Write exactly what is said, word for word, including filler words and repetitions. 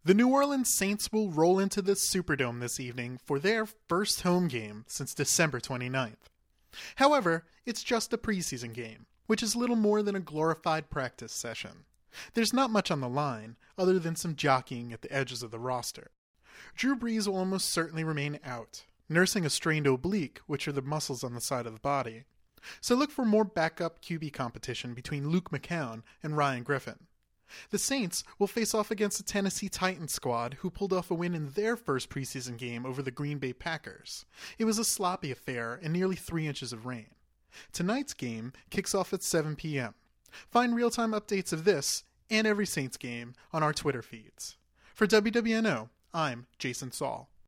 The New Orleans Saints will roll into the Superdome this evening for their first home game since December twenty-ninth. However, it's just a preseason game, which is little more than a glorified practice session. There's not much on the line, other than some jockeying at the edges of the roster. Drew Brees will almost certainly remain out, nursing a strained oblique, which are the muscles on the side of the body. So look for more backup Q B competition between Luke McCown and Ryan Griffin. The Saints will face off against the Tennessee Titans squad, who pulled off a win in their first preseason game over the Green Bay Packers. It was a sloppy affair and nearly three inches of rain. Tonight's game kicks off at seven p.m. Find real-time updates of this and every Saints game on our Twitter feeds. For W W N O, I'm Jason Saul.